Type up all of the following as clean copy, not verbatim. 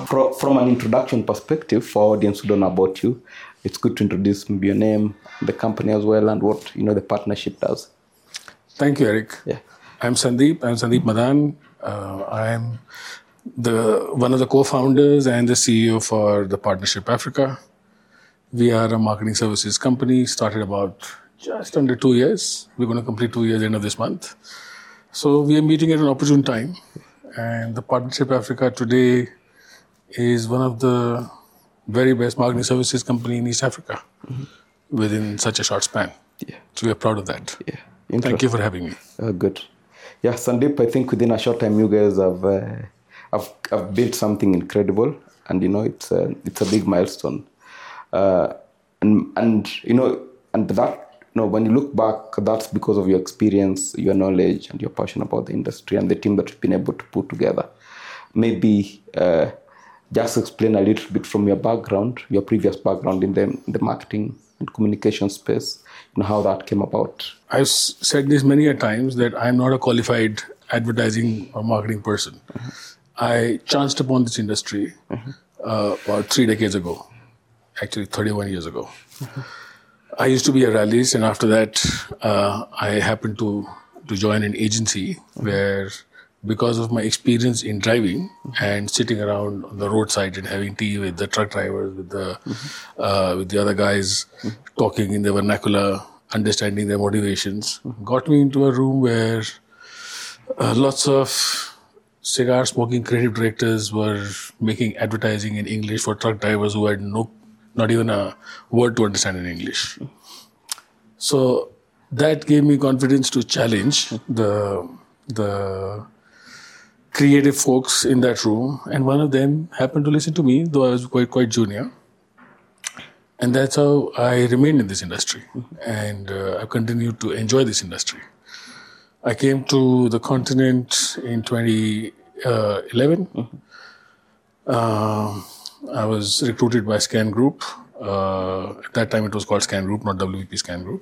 from an introduction perspective, for audience who don't know about you, it's good to introduce maybe your name, the company as well, and what the partnership does. Thank you, Eric. Yeah. I'm Sandeep Madan. I'm one of the co-founders and the CEO for the Partnership Africa. We are a marketing services company, started about just under 2 years. We're going to complete 2 years end of this month. So we are meeting at an opportune time. And the Partnership Africa today is one of the very best marketing services company in East Africa within such a short span. Yeah. So we are proud of that. Yeah. Thank you for having me. Good. Yeah, Sandeep, I think within a short time you guys have built something incredible, and it's a big milestone. And that when you look back, that's because of your experience, your knowledge, and your passion about the industry and the team that you've been able to put together. Maybe just explain a little bit from your background, your previous background in the marketing and communication space, how that came about. I've said this many a times that I'm not a qualified advertising or marketing person. I chanced upon this industry about 3 decades ago, actually 31 years ago. I used to be a rallyist, and after that, I happened to join an agency where, because of my experience in driving and sitting around on the roadside and having tea with the truck drivers, with the other guys, talking in their vernacular, understanding their motivations, got me into a room where lots of cigar-smoking creative directors were making advertising in English for truck drivers who had not even a word to understand in English. So that gave me confidence to challenge the creative folks in that room, and one of them happened to listen to me, though I was quite junior. And that's how I remained in this industry, and I continued to enjoy this industry. I came to the continent in 2011. I was recruited by Scan Group. At that time, it was called Scan Group, not WPP Scan Group.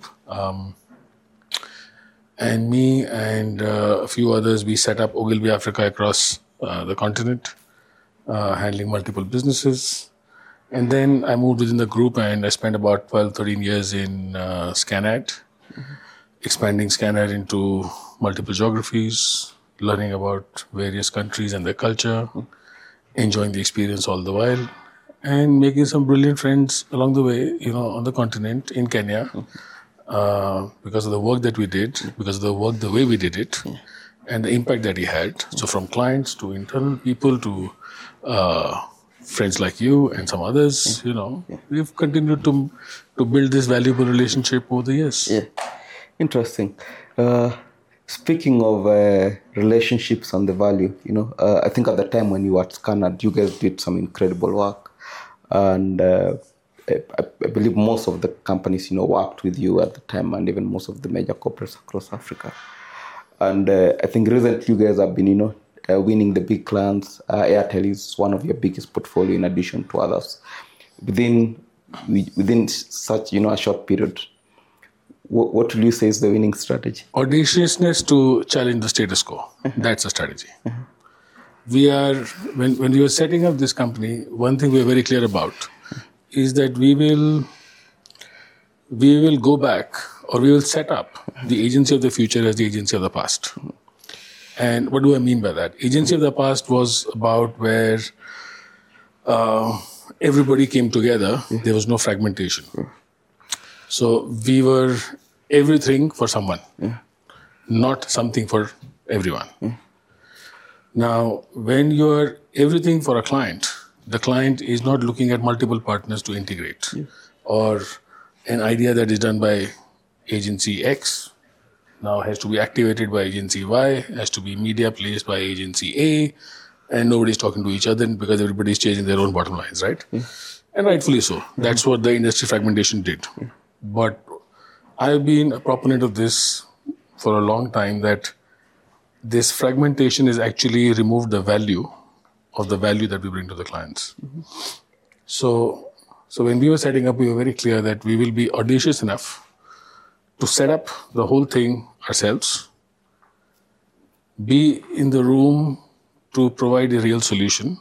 And me and a few others, we set up Ogilvy Africa across the continent, handling multiple businesses. And then I moved within the group, and I spent about 12, 13 years in ScanAd, expanding ScanAd into multiple geographies, learning about various countries and their culture, enjoying the experience all the while, and making some brilliant friends along the way, on the continent, in Kenya, because of the work that we did, because of the way we did it, and the impact that he had. So from clients to internal people to friends like you and some others, we've continued to build this valuable relationship over the years. Yeah, interesting. Speaking of relationships and the value, I think at the time when you were at ScanAd, you guys did some incredible work. And I believe most of the companies, worked with you at the time, and even most of the major corporates across Africa. And I think recently you guys have been, winning the big clients. Airtel is one of your biggest portfolio in addition to others. Within such, a short period, what will you say is the winning strategy? Audaciousness to challenge the status quo. That's the strategy. We are, when we were setting up this company, one thing we are very clear about is that we will go back, or we will set up the agency of the future as the agency of the past. And what do I mean by that? Agency of the past was about where everybody came together. There was no fragmentation. So we were everything for someone, not something for everyone. Now, when you are everything for a client, the client is not looking at multiple partners to integrate, or an idea that is done by agency X now has to be activated by agency Y, has to be media placed by agency A, and nobody's talking to each other because everybody's chasing their own bottom lines, right? And rightfully so. That's what the industry fragmentation did. But I've been a proponent of this for a long time, that this fragmentation has actually removed the value of the value that we bring to the clients. So when we were setting up, we were very clear that we will be audacious enough to set up the whole thing ourselves, be in the room to provide a real solution,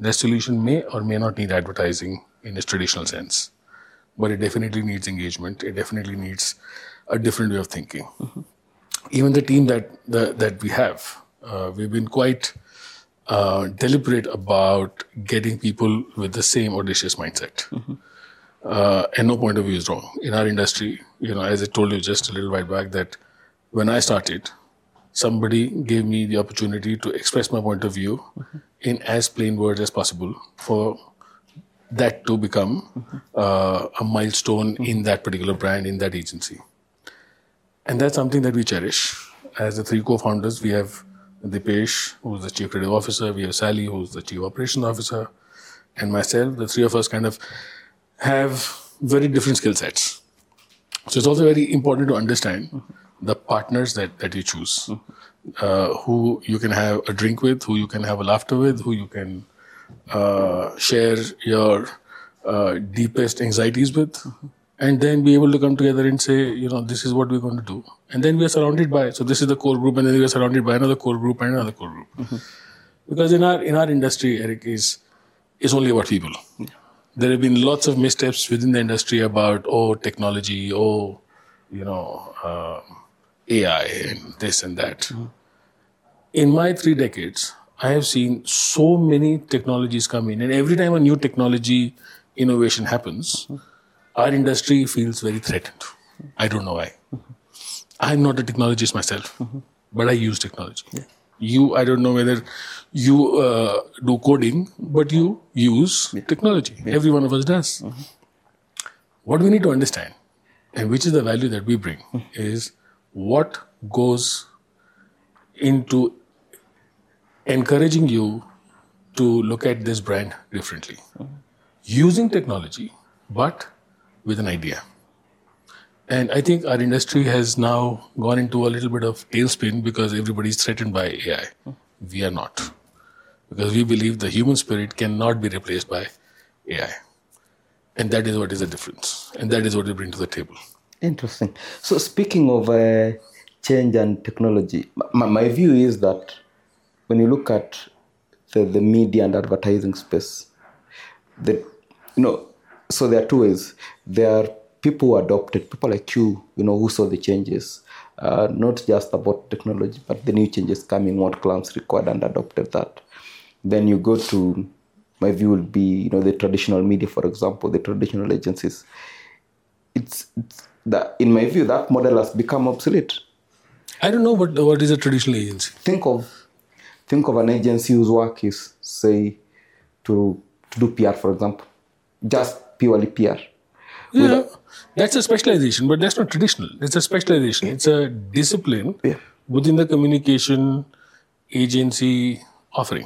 That solution may or may not need advertising in its traditional sense, but it definitely needs engagement. It definitely needs a different way of thinking. Even the team that we have, we've been quite deliberate about getting people with the same audacious mindset. And no point of view is wrong. In our industry, as I told you just a little while back, that when I started, somebody gave me the opportunity to express my point of view in as plain words as possible for that to become a milestone in that particular brand, in that agency. And that's something that we cherish. As the three co-founders, we have Dipesh, who's the Chief Creative Officer, we have Sally, who's the Chief Operations Officer, and myself. The three of us kind of have very different skill sets. So it's also very important to understand the partners that you choose, who you can have a drink with, who you can have a laughter with, who you can share your deepest anxieties with, and then be able to come together and say, this is what we're going to do. And then we are surrounded by, so this is the core group, and then we are surrounded by another core group and another core group. Because in our industry, Eric, is only about people. There have been lots of missteps within the industry about, technology, AI and this and that. In my 3 decades, I have seen so many technologies come in, and every time a new technology innovation happens, our industry feels very threatened. I don't know why. I'm not a technologist myself, but I use technology. I don't know whether you do coding, but you use technology. Every one of us does. What we need to understand, and which is the value that we bring, is what goes into encouraging you to look at this brand differently. Using technology, but with an idea. And I think our industry has now gone into a little bit of tailspin because everybody's threatened by AI. We are not. Because we believe the human spirit cannot be replaced by AI. And that is what is the difference. And that is what we bring to the table. Interesting. So speaking of change and technology, my view is that when you look at the media and advertising space, so there are two ways. There are people who adopted, people like you, who saw the changes, not just about technology, but the new changes coming, what clients required, and adopted that. Then you go to, my view will be, the traditional media, for example, the traditional agencies. It's that, in my view, that model has become obsolete. I don't know what is a traditional agency. Think of an agency whose work is, say, to do PR, for example, just purely PR. Yeah, that's a specialization, but that's not traditional. It's a specialization. It's a discipline within the communication agency offering.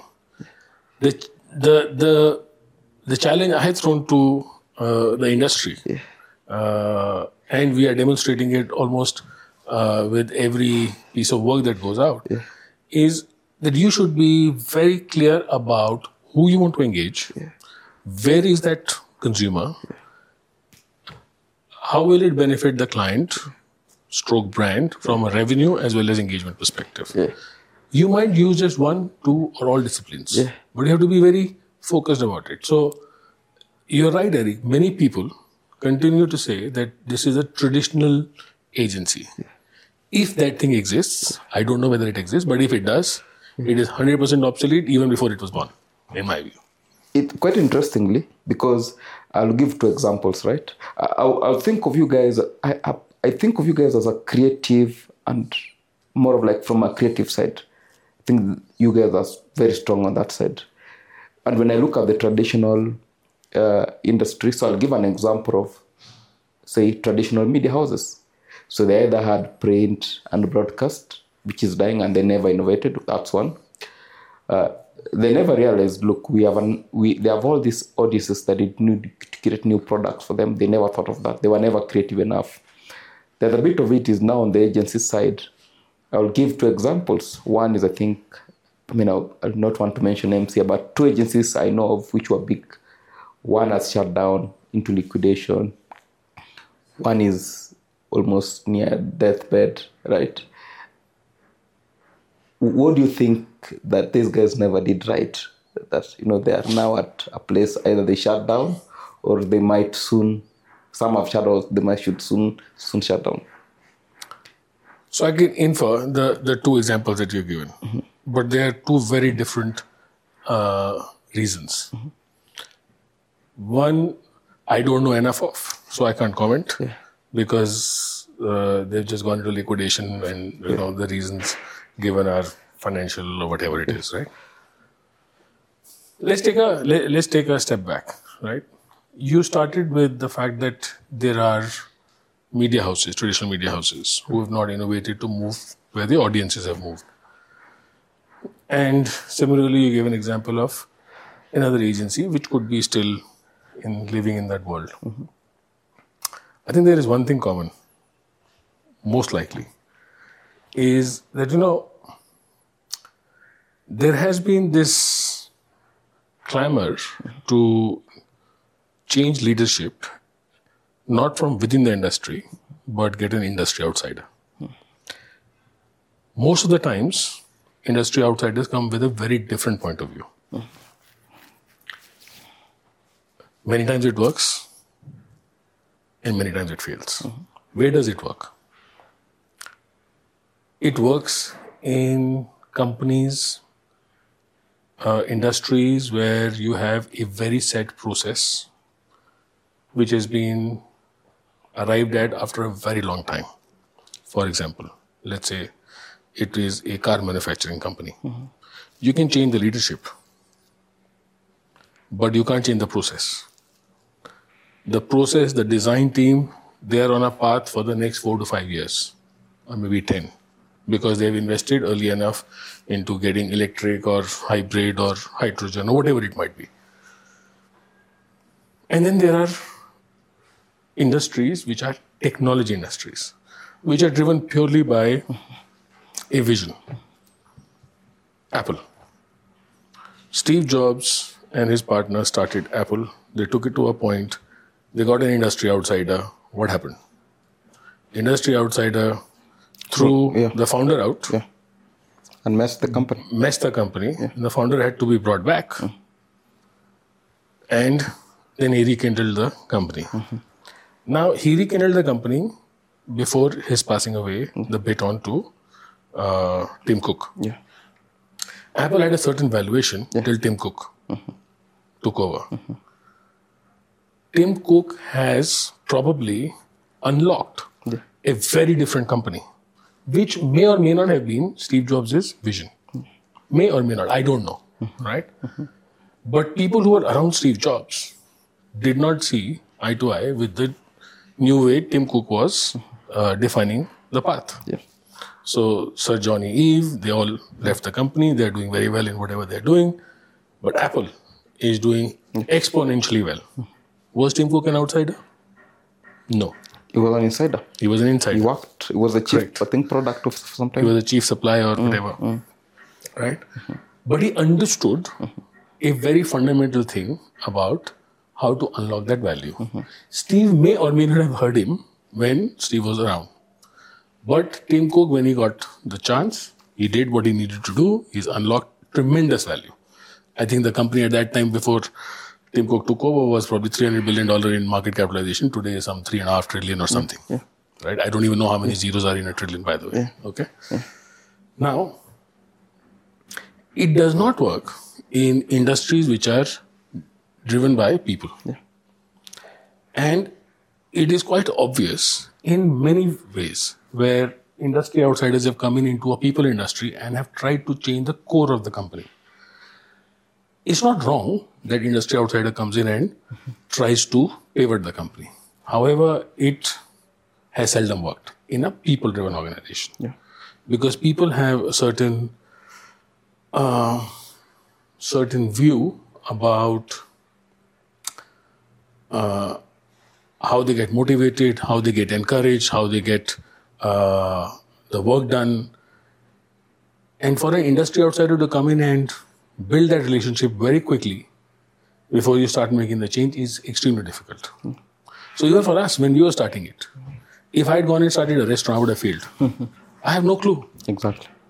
The challenge I have thrown to the industry, and we are demonstrating it almost with every piece of work that goes out, is that you should be very clear about who you want to engage, where is that consumer, how will it benefit the client, stroke brand, from a revenue as well as engagement perspective. You might use just 1, 2, or all disciplines, but you have to be very focused about it. So you're right, Eric. Many people continue to say that this is a traditional agency. If that thing exists, I don't know whether it exists, but if it does, it is 100% obsolete even before it was born, in my view. It quite interestingly, because I'll give 2 examples, right? I'll think of you guys. I think of you guys as a creative and more of like from a creative side. I think you guys are very strong on that side. And when I look at the traditional industry, so I'll give an example of, say, traditional media houses. So they either had print and broadcast, which is dying, and they never innovated. That's one. They never realized, look, they have all these audiences that need to create new products for them. They never thought of that. They were never creative enough. The other bit of it is now on the agency side. I'll give 2 examples. One is, I'll not want to mention names here, but 2 agencies I know of which were big. One has shut down into liquidation. One is almost near deathbed, right? What do you think that these guys never did right that they are now at a place either they shut down or they might soon. Some have shut down. They should soon shut down. So I can infer the two examples that you've given, but they are two very different reasons. One, I don't know enough of, so I can't comment because they've just gone into liquidation, and the reasons given are financial or whatever it is, right? Let's take a step back, right? You started with the fact that there are media houses, traditional media houses, who have not innovated to move where the audiences have moved. And similarly, you gave an example of another agency which could be still living in that world. I think there is one thing common, most likely, is that, there has been this clamor to change leadership, not from within the industry, but get an industry outsider. Most of the times, industry outsiders come with a very different point of view. Many times it works, and many times it fails. Where does it work? It works in companies, industries where you have a very set process which has been arrived at after a very long time. For example, let's say it is a car manufacturing company. You can change the leadership, but you can't change the process. The process, the design team, they are on a path for the next 4 to 5 years, or maybe 10, because they've invested early enough into getting electric or hybrid or hydrogen or whatever it might be. And then there are industries which are technology industries, which are driven purely by a vision. Apple. Steve Jobs and his partner started Apple. They took it to a point. They got an industry outsider. What happened? Industry outsider threw the founder out. And messed the company. And the founder had to be brought back. And then he rekindled the company. Now, he rekindled the company before his passing away, the baton to Tim Cook. Apple had a certain valuation till Tim Cook took over. Tim Cook has probably unlocked a very different company, which may or may not have been Steve Jobs' vision. May or may not, I don't know, right? But people who were around Steve Jobs did not see eye to eye with the new way Tim Cook was defining the path. So Sir Johnny Ive, they all left the company. They're doing very well in whatever they're doing. But Apple is doing exponentially well. Was Tim Cook an outsider? No. He was an insider. He was an insider. He worked. He was the chief, I think, product of some time. He was the chief supplier or whatever. Right? But he understood a very fundamental thing about how to unlock that value. Steve may or may not have heard him when Steve was around. But Tim Cook, when he got the chance, he did what he needed to do. He's unlocked tremendous value. I think the company at that time before Tim Cook took over was probably $300 billion in market capitalization. Today is some $3.5 trillion or something. Right? I don't even know how many zeros are in a trillion, by the way. Okay. Now, it does not work in industries which are driven by people. And it is quite obvious in many ways where industry outsiders have come into a people industry and have tried to change the core of the company. It's not wrong that industry outsider comes in and tries to pivot the company. However, it has seldom worked in a people-driven organization. Because people have a certain view about how they get motivated, how they get encouraged, how they get the work done. And for an industry outsider to come in and build that relationship very quickly before you start making the change is extremely difficult. So even for us, when we were starting it, if I had gone and started a restaurant, I would have failed. I have no clue. Exactly.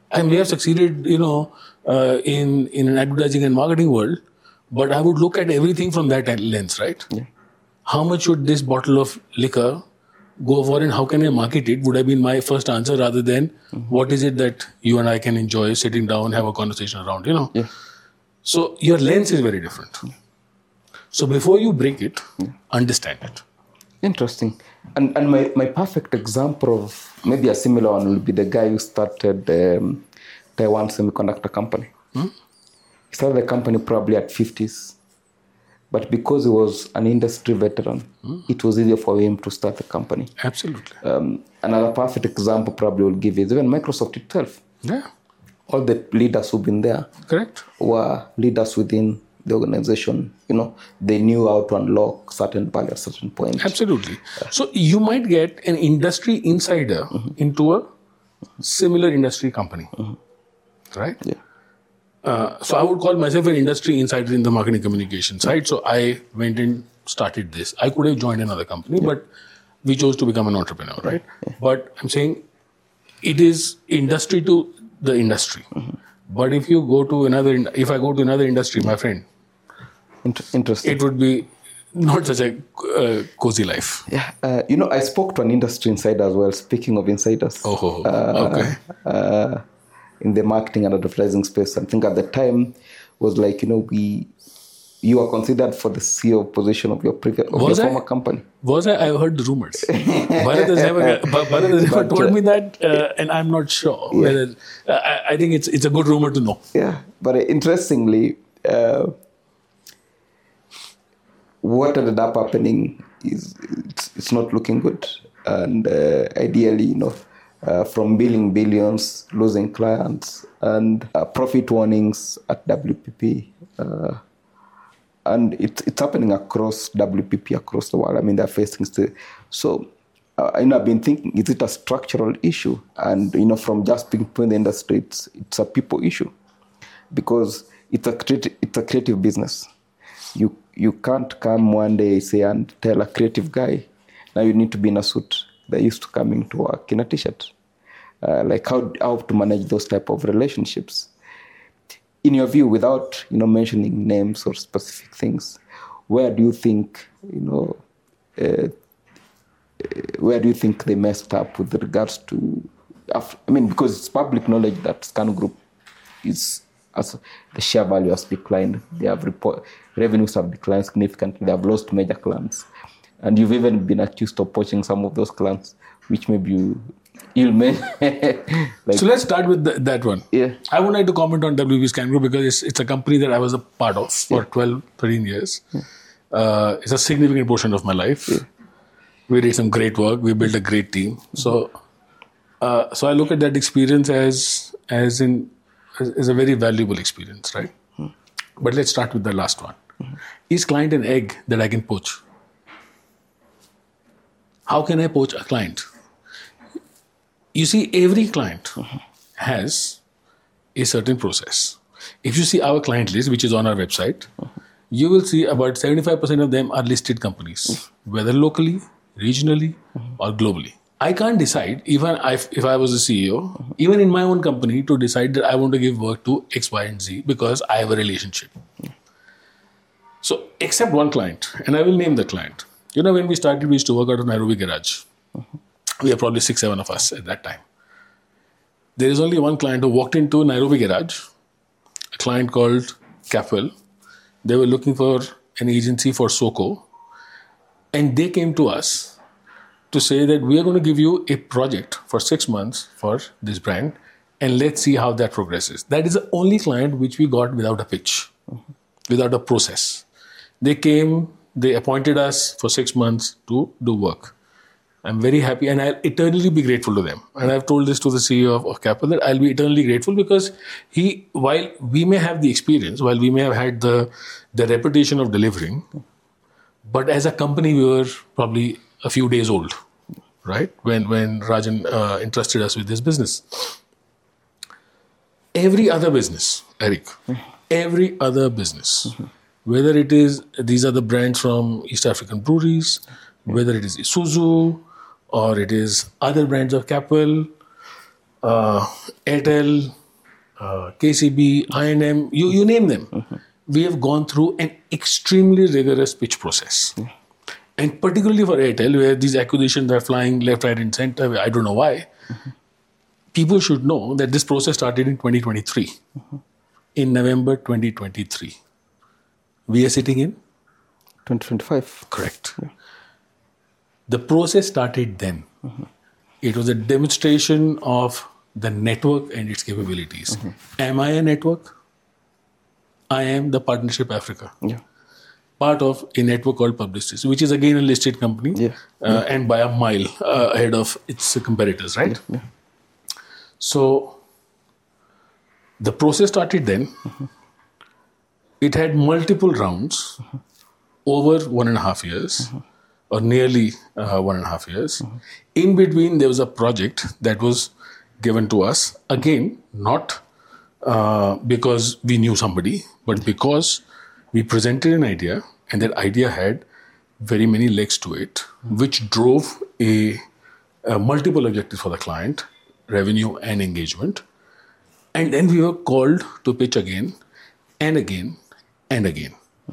And we have succeeded, in an advertising and marketing world. But I would look at everything from that lens, right? Yeah. How much should this bottle of liquor go for, and how can I market it? Would have been my first answer, rather than what is it that you and I can enjoy sitting down, have a conversation around, Yeah. So your lens is very different. So before you break it, understand it. Interesting. And my perfect example of maybe a similar one will be the guy who started Taiwan Semiconductor Company. He started the company probably at 50s. But because he was an industry veteran, it was easier for him to start the company. Absolutely. Another perfect example probably will give is even Microsoft itself. Yeah. All the leaders who've been there Correct. were leaders within the organization. They knew how to unlock certain value at certain point. Absolutely. So you might get an industry insider into a similar industry company, right? Yeah. So I would call myself an industry insider in the marketing communication side. So I went and started this. I could have joined another company, but we chose to become an entrepreneur, right? Yeah. But I'm saying it is industry to the industry. But if you go to if I go to another industry, my friend, Interesting. it would be not such a cozy life. Yeah. I spoke to an industry insider as well. Speaking of insiders. Okay. In the marketing and advertising space. I think at the time was like, you were considered for the CEO position of your former company. Was I? I heard the rumors. Bharat has never told me that, and I'm not sure whether. I think it's a good rumor to know. Yeah, but interestingly, what ended up happening is it's not looking good, and ideally, from billing billions, losing clients, and profit warnings at WPP. And it's happening across WPP, across the world. I mean, they're facing still. So, I've been thinking, is it a structural issue? And, from just being put in the industry, it's a people issue. Because it's a creative business. You can't come one day, say, and tell a creative guy, now you need to be in a suit. They're used to coming to work in a t-shirt. Like how to manage those type of relationships. In your view, without mentioning names or specific things, where do you think they messed up with regards to? Because it's public knowledge that Scan Group as the share value has declined. They have revenues have declined significantly. They have lost major clients, and you've even been accused of poaching some of those clients, which maybe you'll make. So let's start with that one. Yeah. I would like to comment on WPP Scan Group because it's a company that I was a part of for 12, 13 years. It's a significant portion of my life. Yeah. We did some great work. We built a great team. So I look at that experience as a very valuable experience, right? But let's start with the last one. Is client an egg that I can poach? How can I poach a client? You see, every client has a certain process. If you see our client list, which is on our website, you will see about 75% of them are listed companies, whether locally, regionally, or globally. I can't decide, even if I was a CEO, even in my own company, to decide that I want to give work to X, Y, and Z because I have a relationship. So, except one client, and I will name the client. When we started, we used to work out of Nairobi Garage. We are probably 6, 7 of us at that time. There is only one client who walked into Nairobi Garage, a client called Capwell. They were looking for an agency for SOCO. And they came to us to say that we are going to give you a project for 6 months for this brand, and let's see how that progresses. That is the only client which we got without a pitch, without a process. They came, they appointed us for 6 months to do work. I'm very happy, and I'll eternally be grateful to them. And I've told this to the CEO of Capwell that I'll be eternally grateful because while we may have the experience, while we may have had the reputation of delivering, but as a company, we were probably a few days old, right? When Rajan entrusted us with this business. Every other business, Eric, every other business, whether it is, these are the brands from East African breweries, whether it is Isuzu, or it is other brands of Capwell, Airtel, KCB, INM, you name them. We have gone through an extremely rigorous pitch process. And particularly for Airtel, where these acquisitions are flying left, right, and center, I don't know why. People should know that this process started in 2023. In November 2023. We are sitting in? 2025. Correct. Yeah. The process started then. It was a demonstration of the network and its capabilities. Am I a network? I am the Partnership Africa. Yeah. Part of a network called Publicis, which is again a listed company and by a mile ahead of its competitors, right? Yeah. So the process started then. It had multiple rounds over 1.5 years or nearly 1.5 years. In between, there was a project that was given to us, again, not because we knew somebody, but because we presented an idea and that idea had very many legs to it, which drove a multiple objectives for the client, revenue and engagement. And then we were called to pitch again and again and again.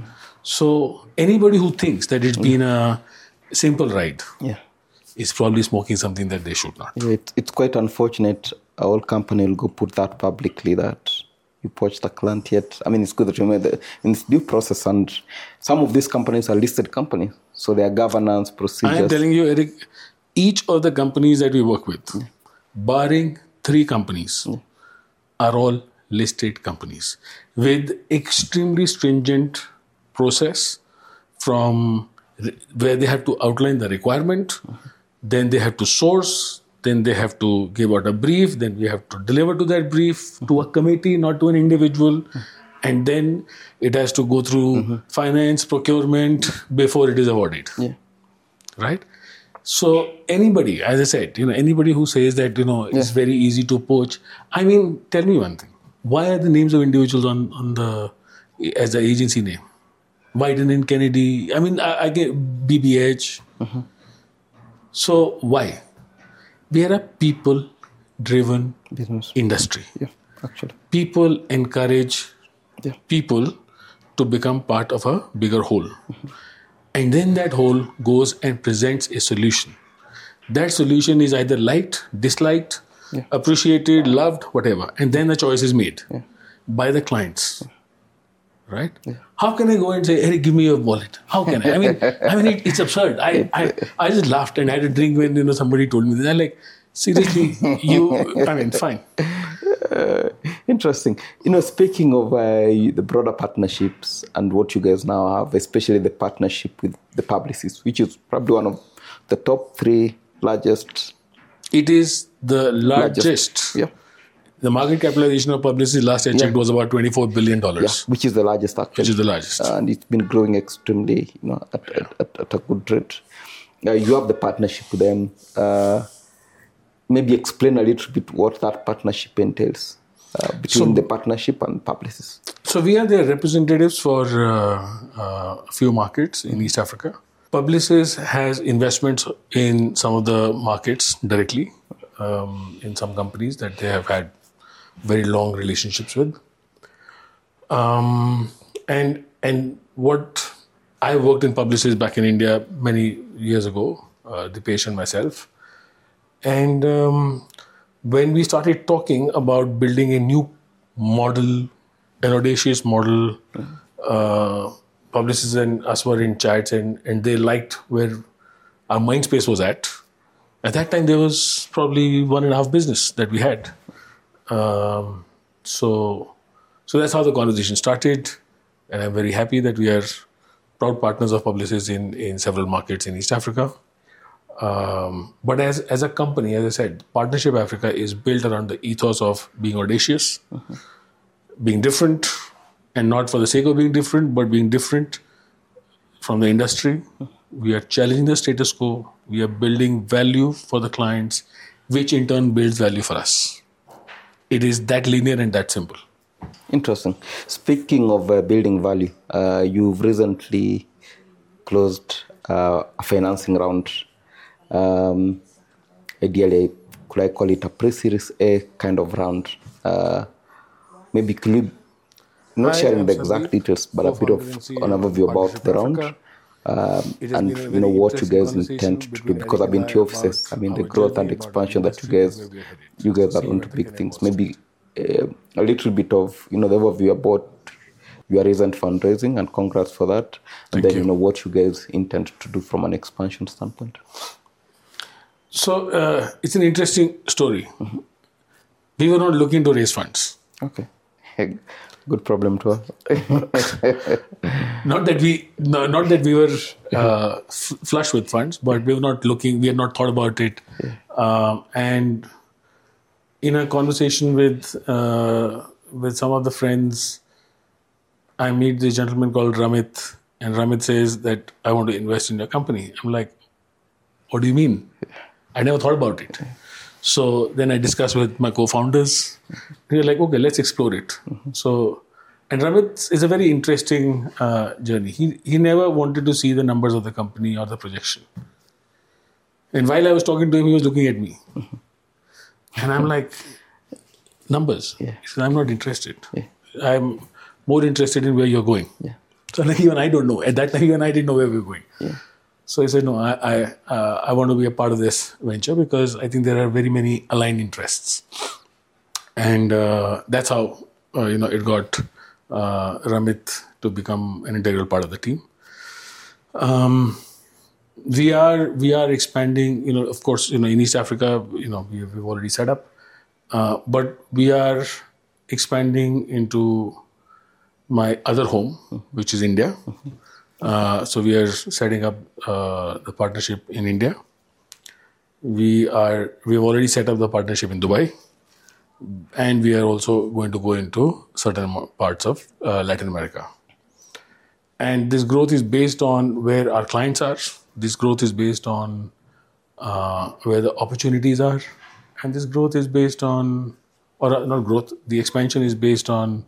So anybody who thinks that it's been a simple ride is probably smoking something that they should not. Yeah, it's quite unfortunate. Our company will go put that publicly that you poached the client yet. I mean, it's good that you made in this due process, and some of these companies are listed companies, so their governance procedures. I am telling you, Eric, each of the companies that we work with, barring 3 companies, are all listed companies with extremely stringent process from where they have to outline the requirement, then they have to source, then they have to give out a brief, then we have to deliver to that brief to a committee, not to an individual, and then it has to go through finance, procurement before it is awarded. Right? So anybody, as I said, anybody who says that, it's very easy to poach. I mean, tell me one thing. Why are the names of individuals on the, as the agency name? Biden and Kennedy. I mean, I get BBH. So why? We are a people-driven business industry. Yeah, actually. People encourage people to become part of a bigger whole. And then that whole goes and presents a solution. That solution is either liked, disliked, appreciated, loved, whatever. And then the choice is made by the clients. Right? How can I go and say, Eric, give me your wallet? How can I? I mean, it's absurd. I just laughed and had a drink when somebody told me this. I'm like, seriously, fine. Interesting. Speaking of the broader partnerships and what you guys now have, especially the partnership with the Publicis, which is probably one of the top 3 largest. It is the largest. Yeah. The market capitalization of Publicis last year checked was about $24 billion. Yeah, which is the largest actually. Which is the largest. And it's been growing extremely, at a good rate. You have the partnership with them. Maybe explain a little bit what that partnership entails between the partnership and Publicis. So we are their representatives for a few markets in East Africa. Publicis has investments in some of the markets directly, in some companies that they have had very long relationships with. And what I worked in Publicis back in India many years ago, Dipesh and myself. And when we started talking about building a new model, an audacious model, Publicis and us were in chats and they liked where our mind space was at. At that time, there was probably 1.5 business that we had. So that's how the conversation started. And I'm very happy that we are proud partners of Publicis in several markets in East Africa. But as a company, as I said, Partnership Africa is built around the ethos of being audacious, being different, and not for the sake of being different, but being different from the industry. We are challenging the status quo. We are building value for the clients, which in turn builds value for us. It is that linear and that simple. Interesting. Speaking of building value, you've recently closed a financing round. Ideally, could I call it a pre-series A kind of round? maybe could you, not I sharing am the exact Sandeep, details, but a bit of co-founder and CEO an overview of about Partnership the round, Africa. It has and been a you know very what you interesting guys conversation intend to do, between because Eric I've been and to I your offices. I about mean, the our growth and journey, about our expansion that industry, and where we are headed. you So guys are see going you to at the big Connect things. Post. Maybe a little bit of, you know, the overview about your recent fundraising, and congrats for that. And Thank then, you. you know, what you guys intend to do from an expansion standpoint. So it's an interesting story. We were not looking to raise funds. Okay. Good problem to have. Not that we were flush with funds, but we were not looking. We had not thought about it. And in a conversation with some of the friends, I meet this gentleman called Ramit, and Ramit says that I want to invest in your company. I'm like, what do you mean? I never thought about it. So then I discussed with my co-founders. They were like, okay, let's explore it. So, and Ramit is a very interesting journey. He never wanted to see the numbers of the company or the projection. And while I was talking to him, he was looking at me. And I'm like, numbers? He said, I'm not interested. I'm more interested in where you're going. So like, even I don't know. At that time, even I didn't know where we were going. So he said, no, I want to be a part of this venture because I think there are very many aligned interests. And that's how, it got Ramit to become an integral part of the team. We are expanding, of course, in East Africa, we've already set up. But we are expanding into my other home, which is India. So we are setting up the partnership in India. We've already set up the partnership in Dubai, and we are also going to go into certain parts of Latin America. And this growth is based on where our clients are. This growth is based on where the opportunities are, and this growth is based on, or not growth. The expansion is based on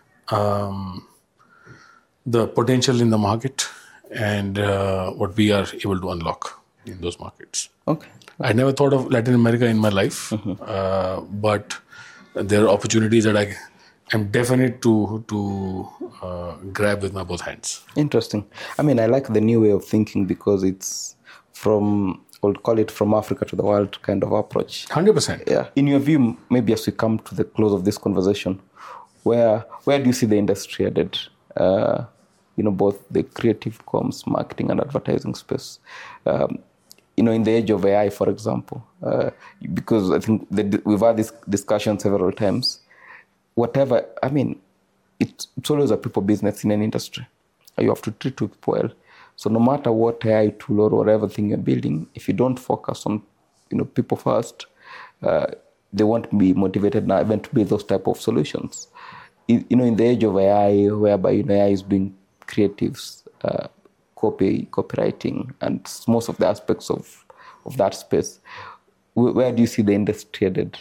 the potential in the market and what we are able to unlock in those markets. Okay. I never thought of Latin America in my life, but there are opportunities that I am definite to grab with my both hands. Interesting. I mean, I like the new way of thinking because it's we'll call it from Africa to the world kind of approach. 100%. Yeah. In your view, maybe as we come to the close of this conversation, where do you see the industry headed? Both the creative comms, marketing, and advertising space. In the age of AI, for example, because I think we've had this discussion several times. Whatever, I mean, it's always a people business in an industry. You have to treat people well. So no matter what AI tool or whatever thing you're building, if you don't focus on, people first, they won't be motivated now even to build those type of solutions. In the age of AI, whereby AI is doing creatives, copywriting, and most of the aspects of that space, where do you see the industry headed?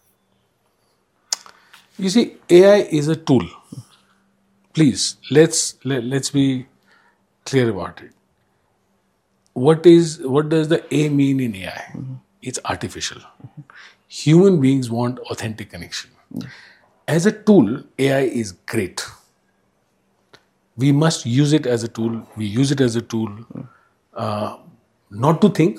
You see, AI is a tool. Please, let's be clear about it. What does the A mean in AI? It's artificial. Human beings want authentic connection. As a tool, AI is great. We must use it as a tool. We use it as a tool not to think,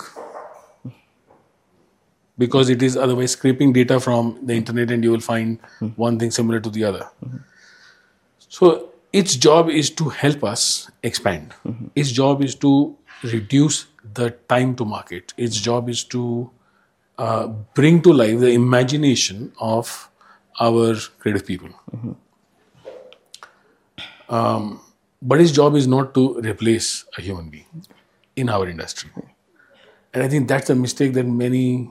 because it is otherwise scraping data from the internet and you will find one thing similar to the other. So its job is to help us expand. Its job is to reduce the time to market. Its job is to bring to life the imagination of our creative people. But his job is not to replace a human being in our industry. And I think that's a mistake that many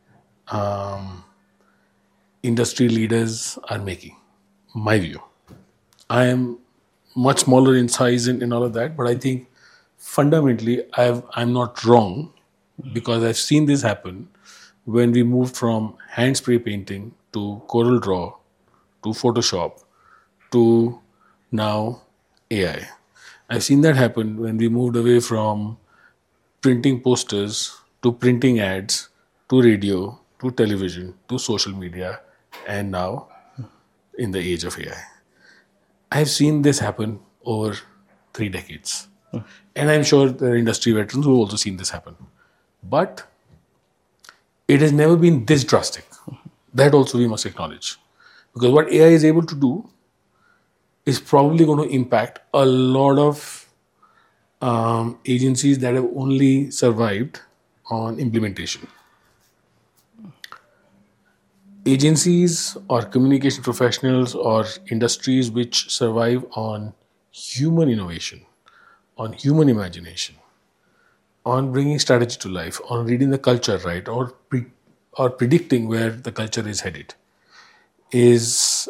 industry leaders are making, my view. I am much smaller in size and all of that, but I think fundamentally I'm not wrong, because I've seen this happen when we moved from hand spray painting to Corel Draw to Photoshop to now AI. I've seen that happen when we moved away from printing posters to printing ads to radio to television to social media and now in the age of AI. I've seen this happen over 3 decades. And I'm sure there are industry veterans who have also seen this happen. But it has never been this drastic. That also we must acknowledge. Because what AI is able to do is probably going to impact a lot of agencies that have only survived on implementation. Agencies or communication professionals or industries which survive on human innovation, on human imagination, on bringing strategy to life, on reading the culture right, or predicting where the culture is headed, is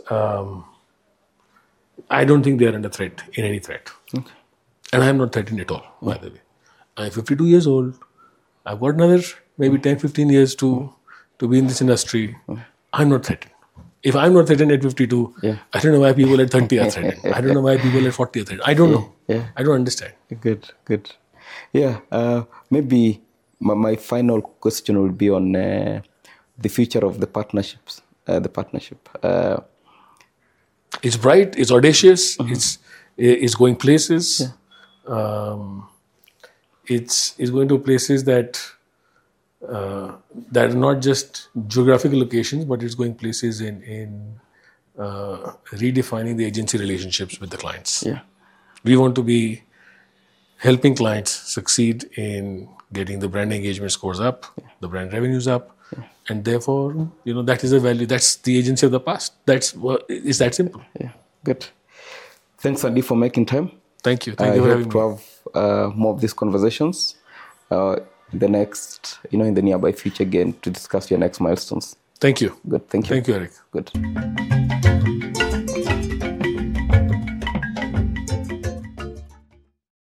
I don't think they are under threat, in any threat. Okay. And I am not threatened at all, by the way. I'm 52 years old. I've got another maybe 10, 15 years to be in this industry. I'm not threatened. If I'm not threatened at 52, I don't know why people at 30 are threatened. I don't know why people at 40 are threatened. I don't know. Yeah. I don't understand. Good. Yeah, maybe my final question will be on the future of the partnerships. It's bright. It's audacious. It's going places. It's going to places that are not just geographical locations, but it's going places in redefining the agency relationships with the clients. Yeah. We want to be helping clients succeed in getting the brand engagement scores up, the brand revenues up, and therefore, that is a value. That's the agency of the past. It's that simple. Yeah, good. Thanks, Adi, for making time. Thank you. Thank you for having me. I hope to have more of these conversations in the nearby future again to discuss your next milestones. Thank you. Good. Thank you. Thank you, Eric. Good.